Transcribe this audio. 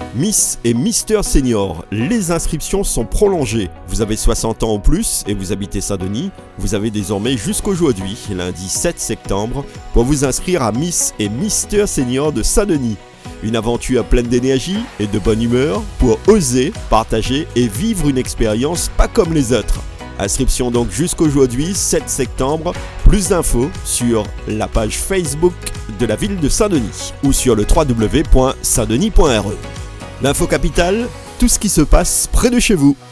Miss et Mister Senior, les inscriptions sont prolongées. Vous avez 60 ans ou plus et vous habitez Saint-Denis, vous avez désormais jusqu'aujourd'hui, lundi 7 septembre, pour vous inscrire à Miss et Mister Senior de Saint-Denis. Une aventure pleine d'énergie et de bonne humeur pour oser, partager et vivre une expérience pas comme les autres. Inscription donc jusqu'aujourd'hui, 7 septembre. Plus d'infos sur la page Facebook de la ville de Saint-Denis ou sur le www.saintdenis.re. L'info capitale, tout ce qui se passe près de chez vous.